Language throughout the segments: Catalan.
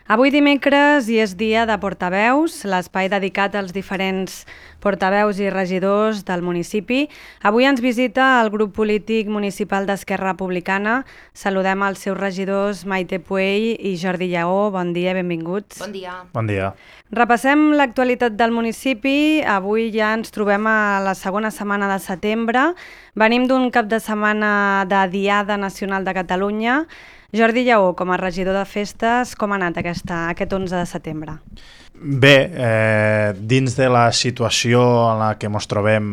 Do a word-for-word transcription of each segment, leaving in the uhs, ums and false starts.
Avui dimecres i és dia de portaveus, l'espai dedicat als diferents portaveus i regidors del municipi. Avui ens visita el grup polític municipal d'Esquerra Republicana. Saludem els seus regidors Maite Puell i Jordi Lleó. Bon dia, benvinguts. Bon dia. Bon dia. Repassem l'actualitat del municipi. Avui ja ens trobem a la segona setmana de setembre. Venim d'un cap de setmana de Diada Nacional de Catalunya. Jordi Lleó, com a regidor de festes, com ha anat aquesta, aquest onze de setembre? Bé, eh, dins de la situació en la que ens trobem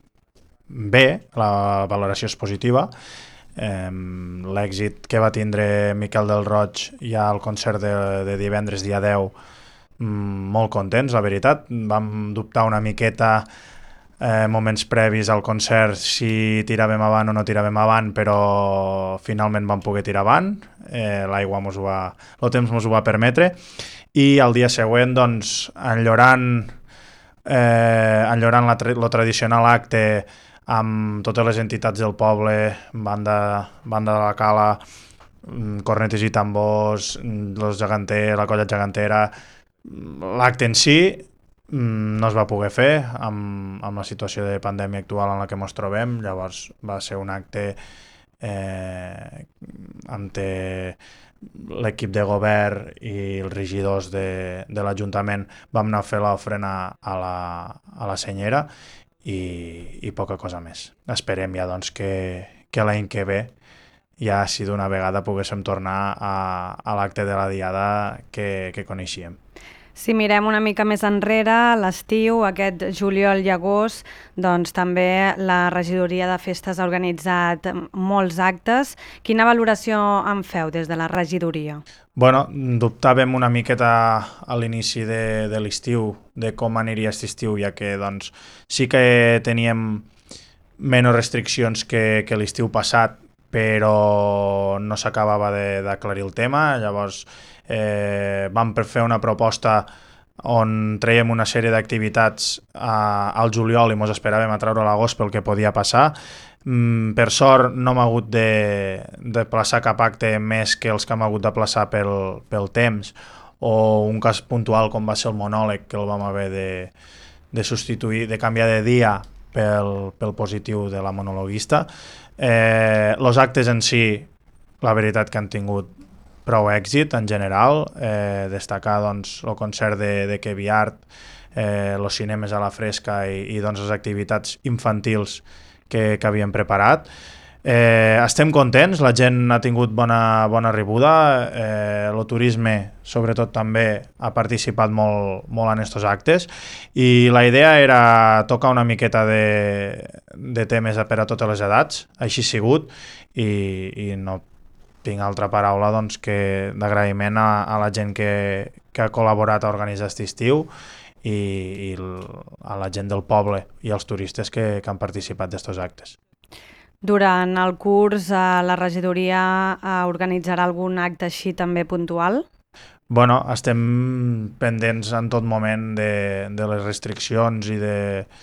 bé, la valoració és positiva. Eh, l'èxit que va tindre Miquel del Roig ja al concert de, de divendres dia deu, molt contents, la veritat. Vam dubtar una miqueta Eh, moments previs al concert si tiràvem avant o no tiràvem avant, però finalment vam poder tirar avant, eh, l'aigua mos ho va, el temps ens ho va permetre, i el dia següent, doncs, enllorant eh, enllorant la, el tradicional acte amb totes les entitats del poble, banda, banda de la Cala, cornetes i tambors, los geganters, la colla gegantera, l'acte en si no es va poder fer amb, amb la situació de pandèmia actual en la que ens trobem. Llavors va ser un acte eh, ante l'equip de govern i els regidors de, de l'Ajuntament vam anar a fer l'ofrena a la, a la senyera i, i poca cosa més. Esperem ja doncs, que, que l'any que ve ja si d'una vegada poguéssim tornar a, a l'acte de la Diada que, que coneixíem. Si mirem una mica més enrere, l'estiu, aquest juliol i agost, doncs també la regidoria de festes ha organitzat molts actes. Quina valoració en feu des de la regidoria? Bueno, dubtàvem una miqueta a l'inici de, de l'estiu, de com aniria aquest estiu, ja que doncs, sí que teníem menys restriccions que, que l'estiu passat, però no s'acabava d'aclarir el tema. Llavors eh, vam fer una proposta on traiem una sèrie d'activitats al juliol i mos esperàvem a treure l'agost pel que podia passar. Mm, per sort no hem hagut de, de plaçar cap acte més que els que hem hagut de plaçar pel, pel temps, o un cas puntual com va ser el monòleg, que el vam haver de, de substituir, de canviar de dia pel, pel positiu de la monologuista. Eh, els actes en si, la veritat que han tingut prou èxit en general, eh, destacar doncs, el concert de, de Kevi Art, eh, els cinemes a la fresca i, i doncs, les activitats infantils que, que havíem preparat. Eh, estem contents, la gent ha tingut bona, bona rebuda, eh, el turisme sobretot també ha participat molt, molt en aquests actes, i la idea era tocar una miqueta de, de temes per a totes les edats, així ha sigut, i, i no tinc altra paraula doncs, que d'agraïment a, a la gent que, que ha col·laborat a organitzar aquest estiu i, i a la gent del poble i als turistes que, que han participat d'estos actes. Durant el curs, la regidoria organitzarà algun acte així també puntual? Bueno, estem pendents en tot moment de, de les restriccions i de,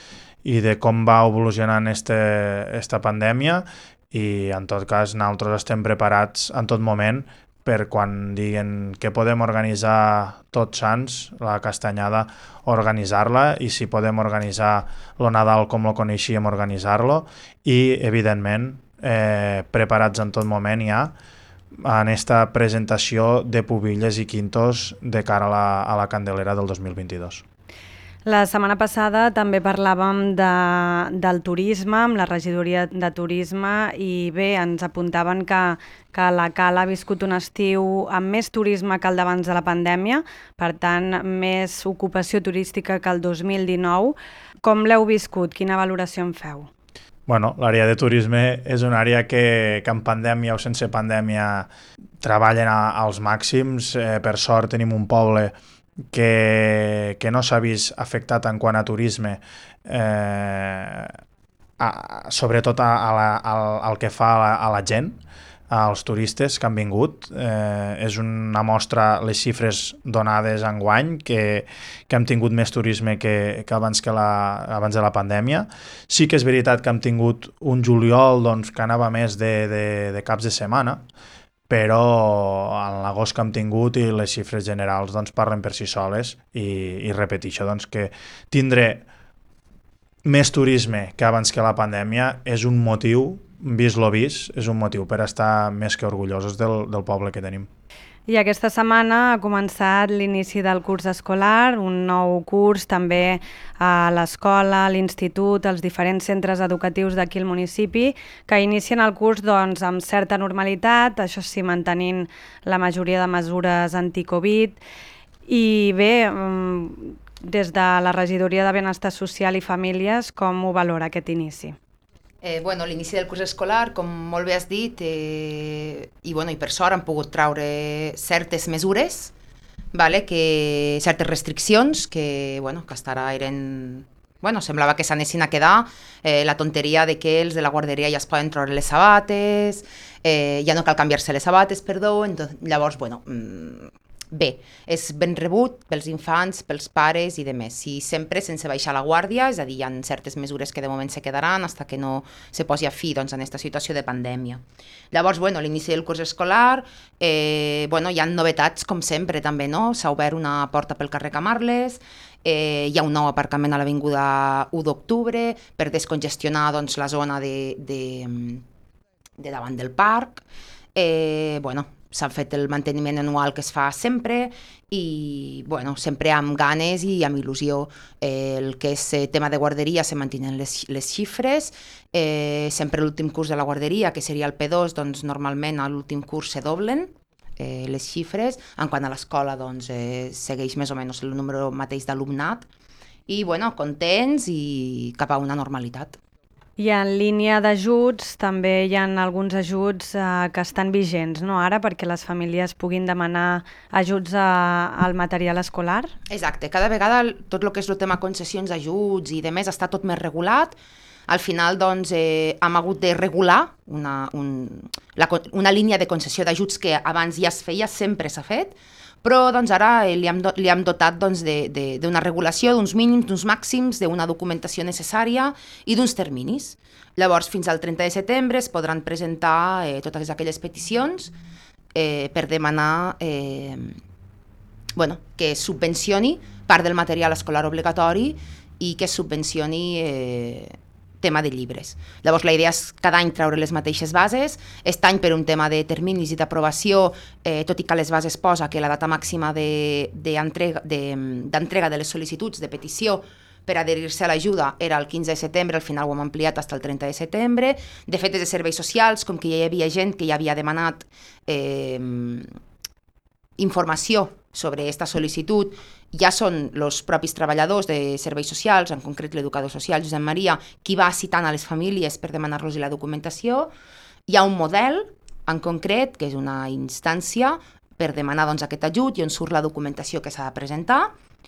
i de com va evolucionant aquesta pandèmia, i en tot cas nosaltres estem preparats en tot moment per quan diguen que podem organitzar Tots Sants, la castanyada, organitzar-la, i si podem organitzar el Nadal com el coneixíem, organitzar-lo, i evidentment eh, preparats en tot moment ja en esta presentació de pubilles i quintos de cara a la, a la Candelera del dos mil vint-i-dos. La setmana passada també parlàvem de, del turisme, amb la regidoria de turisme, i bé, ens apuntaven que, que la Cala ha viscut un estiu amb més turisme que el d'abans de la pandèmia, per tant, més ocupació turística que el dos mil dinou. Com l'heu viscut? Quina valoració en feu? Bueno, l'àrea de turisme és una àrea que, que en pandèmia o sense pandèmia treballen a, als màxims. Eh, per sort tenim un poble que, que no s'ha vist afectat en quant a turisme, eh, a, sobretot a, a la, al, al que fa a la, a la gent, als turistes que han vingut. Eh, és una mostra, les xifres donades enguany, que, que hem tingut més turisme que, que, abans, que la, abans de la pandèmia. Sí que és veritat que hem tingut un juliol doncs, que anava més de, de, de caps de setmana, però en l'agost que hem tingut i les xifres generals doncs, parlen per si soles i, i repeteixo doncs, que tindre més turisme que abans que la pandèmia és un motiu, vist lo vist, és un motiu per estar més que orgullosos del, del poble que tenim. I aquesta setmana ha començat l'inici del curs escolar, un nou curs també a l'escola, a l'institut, als diferents centres educatius d'aquí al municipi, que inicien el curs doncs, amb certa normalitat, això sí, mantenint la majoria de mesures anti-Covid. I bé, des de la Regidoria de Benestar Social i Famílies, com ho valora aquest inici? Eh, bueno, l'inici del curs escolar, com molt bé has dit, eh, i, bueno, i per sort han pogut traure certes mesures, vale, que, certes restriccions que, bueno, que hasta ara eren... Bueno, semblava que s'anessin a quedar, eh, la tonteria de que els de la guarderia ja es poden treure les sabates, eh, ja no cal canviar-se les sabates, perdó, entonces, llavors, bueno... Mm, bé, és ben rebut pels infants, pels pares i demés. I sempre sense baixar la guàrdia, és a dir, hi ha certes mesures que de moment se quedaran fins que no se posi a fi doncs, en aquesta situació de pandèmia. Llavors, bueno, l'inici del curs escolar, eh, bueno, hi ha novetats, com sempre, també, no? S'ha obert una porta pel carrer Camarles, eh, hi ha un nou aparcament a l'avinguda u d'octubre per descongestionar doncs, la zona de, de, de davant del parc. Eh, bueno, s'ha fet el manteniment anual que es fa sempre i, bueno, sempre amb ganes i amb il·lusió. Eh, el que és eh, tema de guarderia se mantenen les, les xifres, eh, sempre l'últim curs de la guarderia, que seria el P dos, doncs normalment a l'últim curs se doblen eh, les xifres, en quant a l'escola doncs eh, segueix més o menys el número mateix d'alumnat i, bueno, contents i cap a una normalitat. I en línia d'ajuts també hi ha alguns ajuts eh, que estan vigents, no? Ara, perquè les famílies puguin demanar ajuts a, al material escolar? Exacte, cada vegada tot el que és el tema concessions, ajuts i demés està tot més regulat. Al final, doncs, eh, hem hagut de regular una, un, la, una línia de concessió d'ajuts que abans ja es feia, sempre s'ha fet, però doncs, ara eh, li, hem do, li hem dotat doncs, d'una regulació, d'uns mínims, d'uns màxims, d'una documentació necessària i d'uns terminis. Llavors, fins al trenta de setembre es podran presentar eh, totes aquelles peticions eh, per demanar eh, bueno, que es subvencioni part del material escolar obligatori i que es subvencioni eh, tema de llibres. Llavors la idea és cada any treure les mateixes bases, aquest any per un tema de terminis i d'aprovació, eh, tot i que les bases posa que la data màxima d'entrega de, de, de, de les sol·licituds de petició per adherir-se a l'ajuda era el quinze de setembre, al final ho hem ampliat fins al trenta de setembre. De fet, des de serveis socials, com que ja hi havia gent que ja havia demanat eh, informació sobre aquesta sol·licitud, ja són els propis treballadors de serveis socials, en concret l'educador social Josep Maria, qui va citant a les famílies per demanar-los la documentació. Hi ha un model en concret, que és una instància per demanar doncs, aquest ajut i on surt la documentació que s'ha de presentar.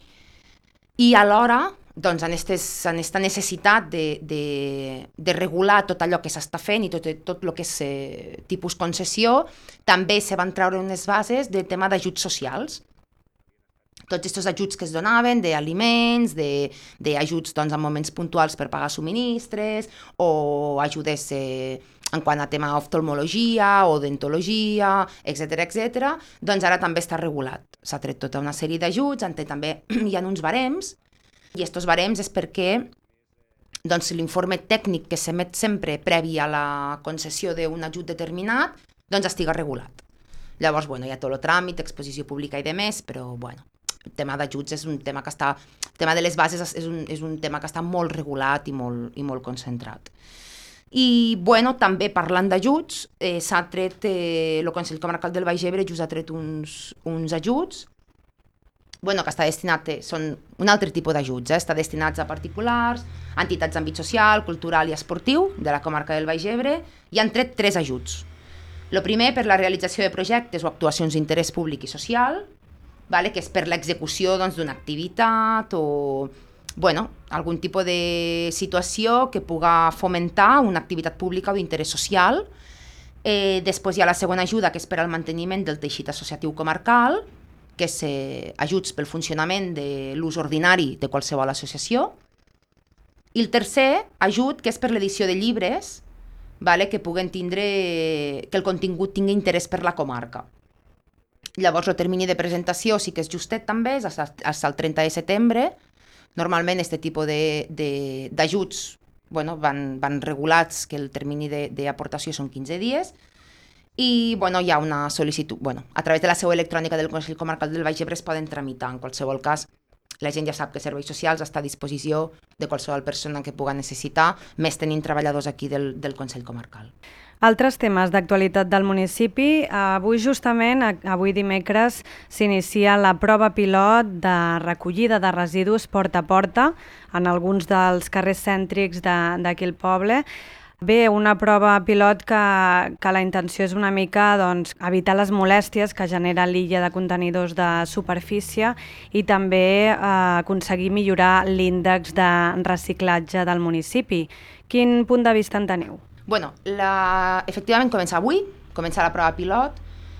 I alhora, doncs, en aquesta necessitat de, de, de regular tot allò que s'està fent i tot, tot el que és eh, tipus concessió, també se van treure unes bases de tema d'ajuts socials. Tots aquests ajuts que es donaven d'aliments, d'ajuts doncs, en moments puntuals per pagar subministres o ajudes eh, en quant a tema oftalmologia o odontologia, etcètera, etcètera, doncs ara també està regulat. S'ha tret tota una sèrie d'ajuts, també hi ha uns barems, i aquests barems és perquè doncs, l'informe tècnic que s'emet sempre previ a la concessió d'un ajut determinat doncs estiga regulat. Llavors, bueno, hi ha tot el tràmit, exposició pública i demés, però, bueno, el tema d'ajuts és un tema que està... El tema de les bases és un, és un tema que està molt regulat i molt, i molt concentrat. I, bueno, també parlant d'ajuts, eh, s'ha tret, eh, el Consell Comarcal del Baix Ebre just ha tret uns, uns ajuts, bueno, que està destinat, eh, són un altre tipus d'ajuts, eh, està destinats a particulars, entitats d'àmbit social, cultural i esportiu de la comarca del Baix Ebre, i han tret tres ajuts. El primer, per la realització de projectes o actuacions d'interès públic i social, vale, que és per l'execució doncs, d'una activitat o bueno, algun tipus de situació que puga fomentar una activitat pública o d'interès social. Eh, després hi ha la segona ajuda, que és per al manteniment del teixit associatiu comarcal, que és eh, ajuts pel funcionament de l'ús ordinari de qualsevol associació. I el tercer ajut, que és per l'edició de llibres vale? Que puguen tindre, que el contingut tingui interès per la comarca. Llavors, el termini de presentació sí que és justet també, és fins al trenta de setembre. Normalment, aquest tipus d'ajuts bueno, van, van regulats, que el termini d'aportació són quinze dies, i bueno, hi ha una sol·licitud. Bueno, a través de la seu electrònica del Consell Comarcal del Baix Ebre es poden tramitar. En qualsevol cas, la gent ja sap que Serveis Socials està a disposició de qualsevol persona que puga necessitar, més tenint treballadors aquí del, del Consell Comarcal. Altres temes d'actualitat del municipi. Avui justament, avui dimecres, s'inicia la prova pilot de recollida de residus porta a porta en alguns dels carrers cèntrics d'aquí al poble. Bé, una prova pilot que, que la intenció és una mica doncs, evitar les molèsties que genera l'illa de contenidors de superfície i també eh, aconseguir millorar l'índex de reciclatge del municipi. Quin punt de vista en teniu? Bueno, la... efectivament comença avui, comença la prova pilot.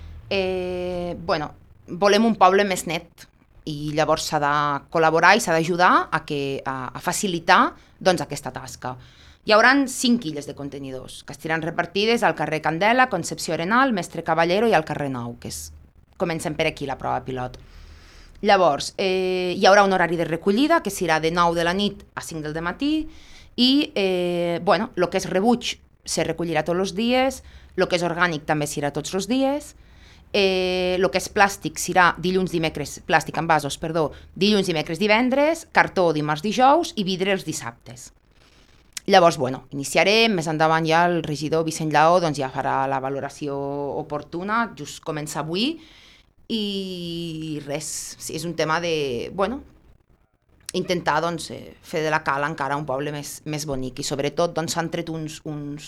Eh, bueno, volem un poble més net i llavors s'ha de col·laborar i s'ha d'ajudar a, que, a, a facilitar doncs, aquesta tasca. Hi haurà cinc quilles de contenidors que estiran repartides al carrer Candela, Concepció Arenal, Mestre Caballero i al carrer Nou, que és... comencem per aquí la prova pilot. Llavors, eh, hi haurà un horari de recollida que serà de nou de la nit a cinc del matí i, eh, bueno, el que és rebuig se recollirà tots els dies, el que és orgànic també serà tots els dies, eh, el que és plàstic serà dilluns, dimecres, plàstic en vasos, perdó, dilluns, dimecres, divendres, cartó dimarts, dijous i vidre els dissabtes. Llavors, bueno, iniciarem, més endavant ja el regidor Vicent Lleó doncs ja farà la valoració oportuna, just comença avui, i res, és un tema de, bueno, intentar doncs, fer de la Cala encara un poble més, més bonic i sobretot doncs, s'han tret uns, uns,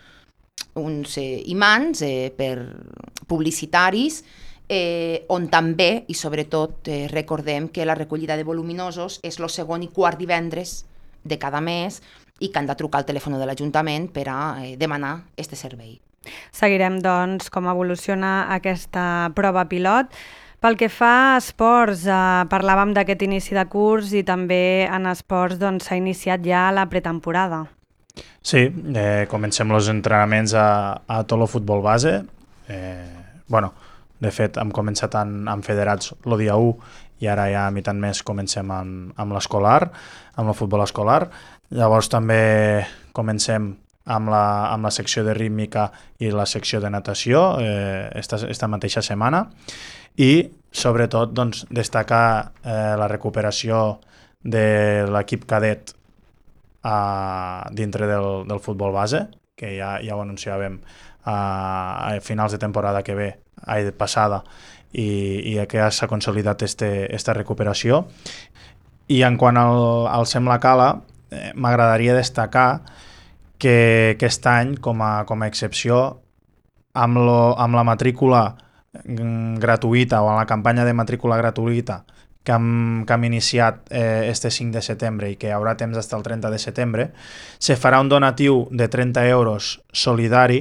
uns eh, imants eh, per publicitaris eh, on també i sobretot eh, recordem que la recollida de voluminosos és el segon i quart divendres de cada mes i que han de trucar al telèfon de l'Ajuntament per a eh, demanar aquest servei. Seguirem doncs com evoluciona aquesta prova pilot. Pel que fa a esports, eh, parlàvem d'aquest inici de curs i també en esports s'ha doncs, iniciat ja la pretemporada. Sí, eh, comencem els entrenaments a, a tot el futbol base. Eh, bueno, de fet, hem començat en, en federats el dia u i ara ja a mi tant més comencem amb, amb l'escolar, amb el futbol escolar. Llavors també comencem amb la, amb la secció de rítmica i la secció de natació eh, esta, esta mateixa setmana. I, sobretot, doncs, destacar eh, la recuperació de l'equip cadet a, dintre del, del futbol base, que ja, ja ho anunciàvem a, a finals de temporada que ve, a passada, i, i que ja s'ha consolidat este, esta recuperació. I en quant al, al Sembla Cala, eh, m'agradaria destacar que aquest any, com a, com a excepció, amb, lo, amb la matrícula gratuïta o en la campanya de matrícula gratuïta que hem, que hem iniciat eh, este cinc de setembre i que hi haurà temps fins al trenta de setembre, se farà un donatiu de trenta euros solidari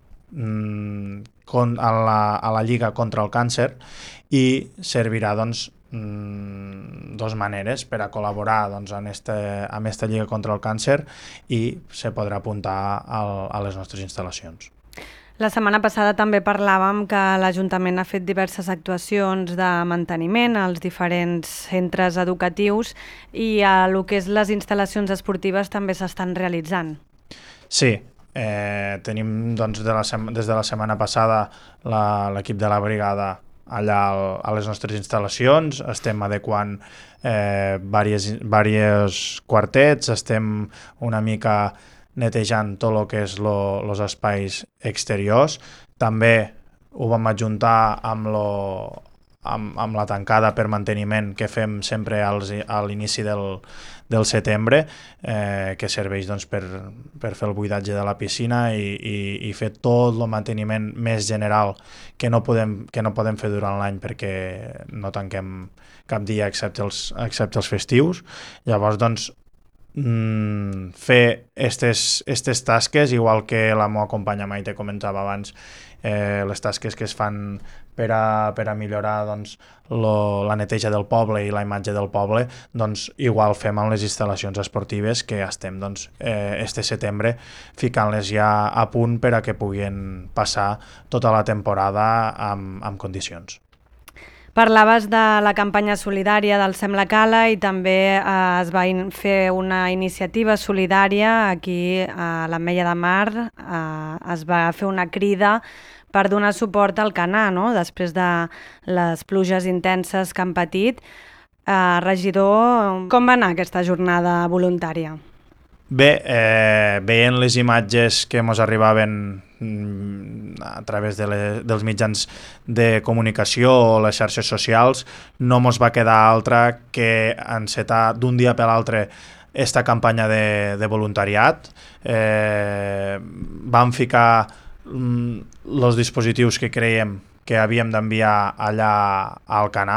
mm, con, a, la, a la Lliga contra el Càncer i servirà doncs, mm, dos maneres per a col·laborar doncs, en este, amb aquesta Lliga contra el Càncer i se podrà apuntar al, a les nostres instal·lacions. La setmana passada també parlàvem que l'Ajuntament ha fet diverses actuacions de manteniment als diferents centres educatius i a lo que és les instal·lacions esportives també s'estan realitzant. Sí, eh, tenim doncs, de la des de la setmana passada l'equip de la brigada allà a les nostres instal·lacions, estem adequant eh, diversos, diversos quartets, estem una mica netejant tot el que és els espais exteriors. També ho vam adjuntar amb, lo, amb, amb la tancada per manteniment que fem sempre als, a l'inici del, del setembre, eh, que serveix doncs, per, per fer el buidatge de la piscina i, i, i fer tot el manteniment més general que no podem, que no podem fer durant l'any perquè no tanquem cap dia excepte els, excepte els festius. Llavors, doncs, mm, fer estes, estes tasques, igual que la meva companya Maite comentava abans, eh, les tasques que es fan per a, per a millorar doncs, lo, la neteja del poble i la imatge del poble, doncs igual fem amb les instal·lacions esportives que estem doncs, eh, este setembre ficant-les ja a punt per a que puguin passar tota la temporada amb, amb condicions. Parlaves de la campanya solidària del Sembla Cala i també eh, es va in- fer una iniciativa solidària aquí a l'Ametlla de Mar. Eh, es va fer una crida per donar suport al Canà, no? Després de les pluges intenses que han patit. Eh, regidor, com va anar aquesta jornada voluntària? Bé, eh, veient les imatges que ens arribaven a través de les, dels mitjans de comunicació o les xarxes socials, no ens va quedar altra que encetar d'un dia per l'altre esta campanya de, de voluntariat. Eh, vam ficar els dispositius que creiem que havíem d'enviar allà al Canà.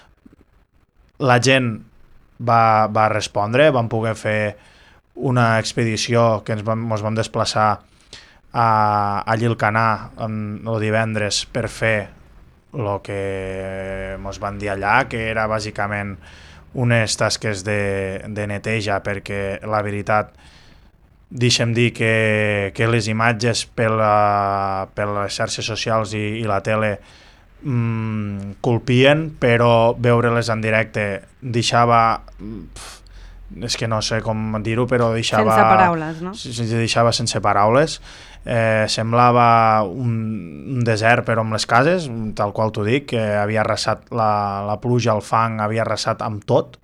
La gent va, va respondre, vam poder fer una expedició que ens vam, ens vam desplaçar a, allí al Canà el divendres per fer el que ens van dir allà, que era bàsicament unes tasques de, de neteja, perquè la veritat, deixem dir que, que les imatges per, la, per les xarxes socials i, i la tele mmm, colpien, però veure-les en directe deixava... Pff, és que no sé com dir-ho, però deixava... Sense paraules, no? Deixava sense paraules. Eh, semblava un, un desert, però amb les cases, tal qual t'ho dic, que havia arrasat la, la pluja, el fang, havia arrasat amb tot.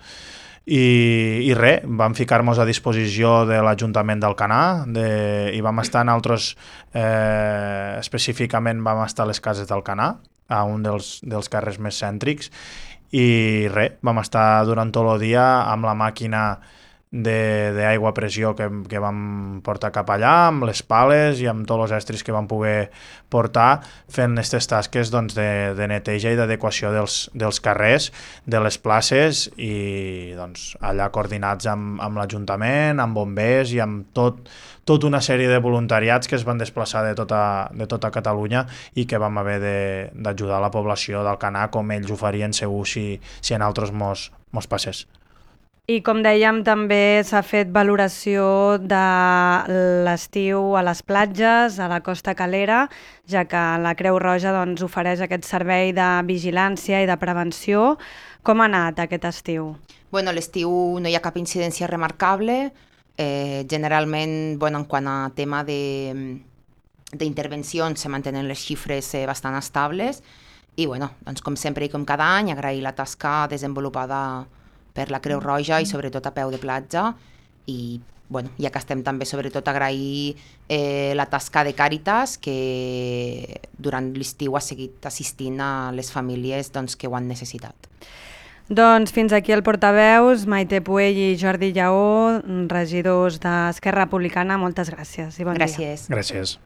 I, i res, vam ficar-nos a disposició de l'Ajuntament del Canà de, i vam estar en altres, eh, específicament vam estar a les cases del Canà, a un dels, dels carrers més cèntrics, i res, vam estar durant tot el dia amb la màquina d'aigua a pressió que, que vam portar cap allà, amb les pales i amb tots els estris que vam poder portar, fent aquestes tasques doncs, de, de neteja i d'adequació dels, dels carrers, de les places i doncs, allà coordinats amb, amb l'Ajuntament, amb bombers i amb tot, tot una sèrie de voluntariats que es van desplaçar de tota, de tota Catalunya i que vam haver d'ajudar la població del Canà com ells ho farien segur si, si en altres mos, mos passés. I com dèiem, també s'ha fet valoració de l'estiu a les platges, a la Costa Calera, ja que la Creu Roja doncs, ofereix aquest servei de vigilància i de prevenció. Com ha anat aquest estiu? Bueno, l'estiu no hi ha cap incidència remarcable. Eh, generalment, bueno, en quant a tema d'intervencions, se mantenen les xifres eh, bastant estables. I, bueno, doncs, com sempre i com cada any, agrair la tasca desenvolupada per la Creu Roja i sobretot a peu de platja i bueno, ja que estem també sobretot agrair eh, la tasca de Càritas que durant l'estiu ha seguit assistint a les famílies doncs, que ho han necessitat. Doncs fins aquí el portaveus, Maite Puell i Jordi Lleó, regidors d'Esquerra Republicana, moltes gràcies i bon Gràcies. dia. Gràcies.